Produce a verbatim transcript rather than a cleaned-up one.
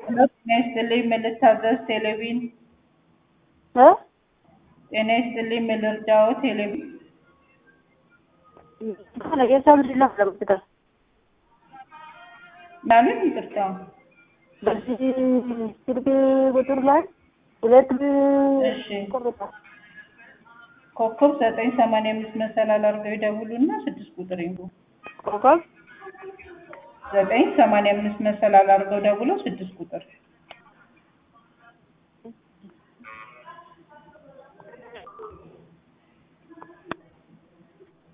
ጤና ይስጥልኝ ምን ልታዘዝ ቴሌቪዥን እ ጤና ይስጥልኝ ምን ልርዳዎ ቴሌቪዥን የሰው ልጅ ለምትከል ማለት ይቅርታ በዚህ ስልክ ቁጥር ላይ ሁለት እሺ ኮከብ ዘጠኝ ሰማንያ አምስት መሰላል አድርገው ይደውሉና ስድስት ቁጥር ይንኩ ኮከብ ዘጠኝ ሰማንያ አምስት መሰላል አድርገው ደውለው ስድስት ቁጥር